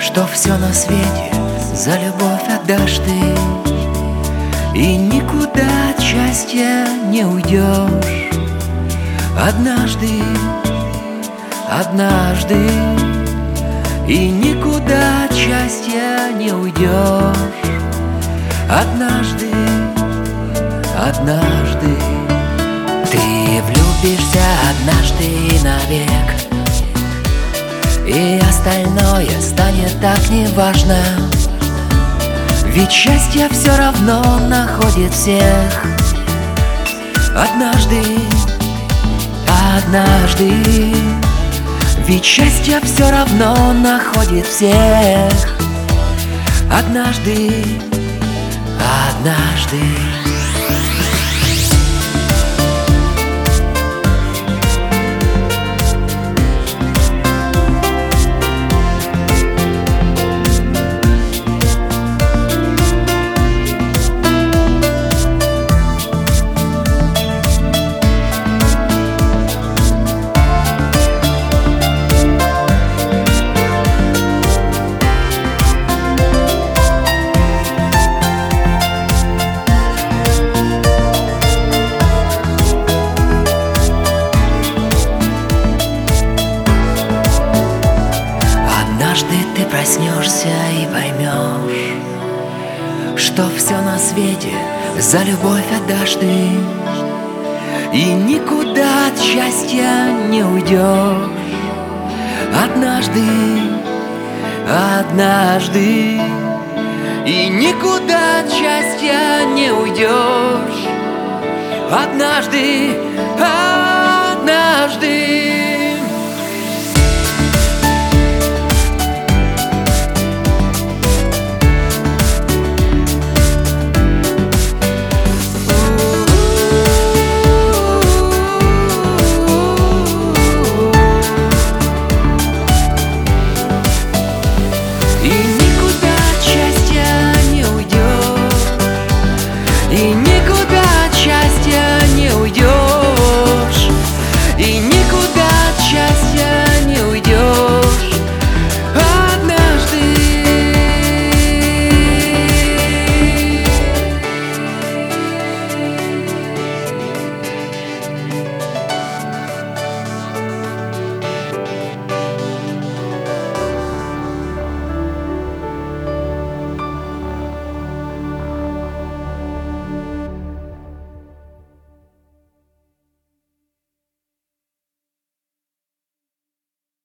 что все на свете за любовь отдашь ты, и никуда от счастья не уйдешь. Однажды, однажды, и никуда от счастья не уйдешь. Однажды, однажды, ты влюбишься однажды навек, и остальное станет так неважно. Ведь счастье все равно находит всех. Однажды, однажды, ведь счастье все равно находит всех. Однажды, однажды. Однажды ты проснешься и поймешь, что все на свете за любовь отдашь ты, и никуда от счастья не уйдешь. Однажды, однажды, и никуда от счастья не уйдешь. Однажды, однажды.